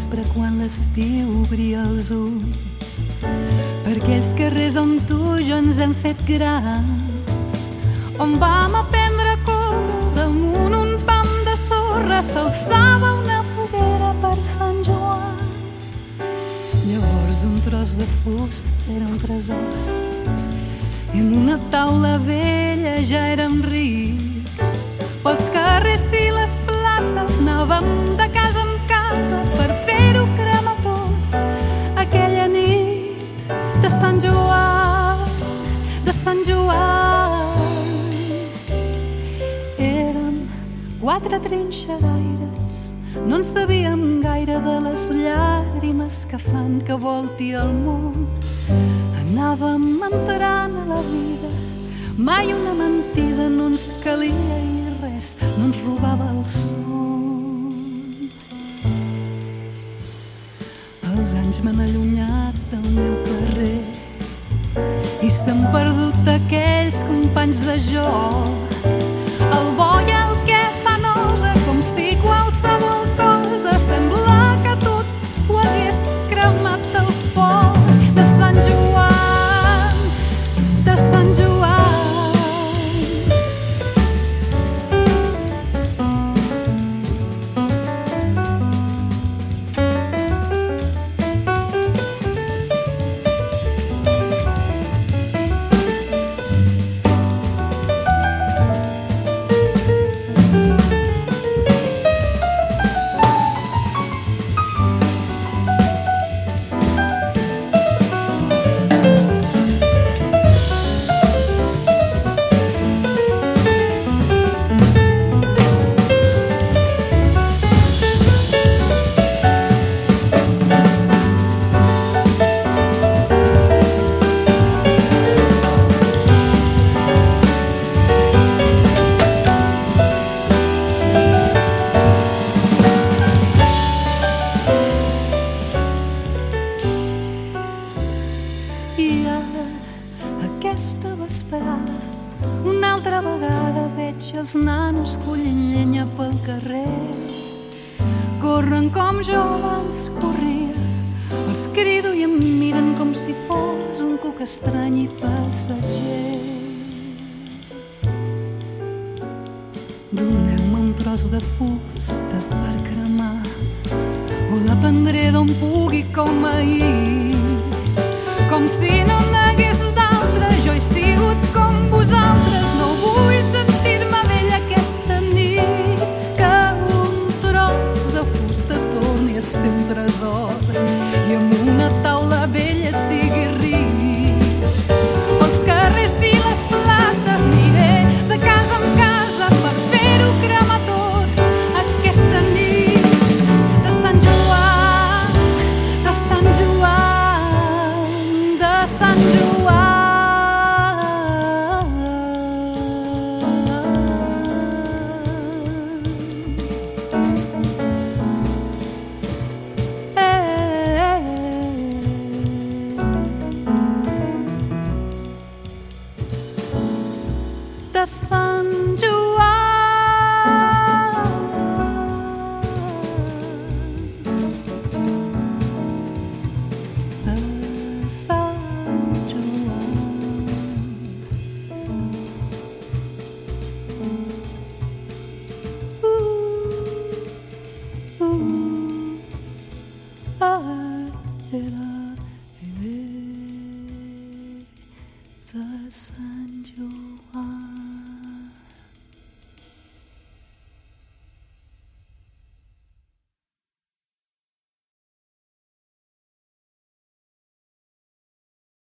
vespre quan l'estiu obria els ulls per aquells carrers on tu i jo ens hem fet grans, on vam aprendre a córrer damunt un pam de sorra, s'alçava una foguera per Sant Joan. Llavors un tros de fusta era un tresor i en una taula vella ja érem rics. Pels carrers i les places anàvem de casa en casa per fer-ho cremar tot aquella nit de Sant Joan, de Sant Joan. Érem 4 trinxeraires, no en sabíem gaire de les llàgrimes que fan que volti el món. Anàvem entrant a la vida, mai una mentida no ens calia i res no ens robava el son. Els anys m'han allunyat del meu carrer i s'han perdut aquells companys de joc, el bo i el que fa nosa, com si qualsevol cosa sembla que tot ho hagués cremat el foc de Sant Joan, de Sant Joan. Aquesta vesprada, una altra vegada veig els nanos collint llenya pel carrer. Corren com jo abans corria, els crido i em miren com si fos un cuc estrany i passatger. Doneu-me un tros de fusta per cremar, o la prendré d'on pugui com ahir, com si no n'hagués d'altra. Jo he sigut com vosaltres, no vull sentir-me vella aquesta nit, que un tros de fusta torni a ser un tresor i amb una taula vella sigui ric. Pels carrers i les places aniré de casa en casa per fer-ho cremar tot aquesta nit de Sant Joan, de Sant Joan, de Sant Joan. De Sant Joan, de Sant Joan. Ah.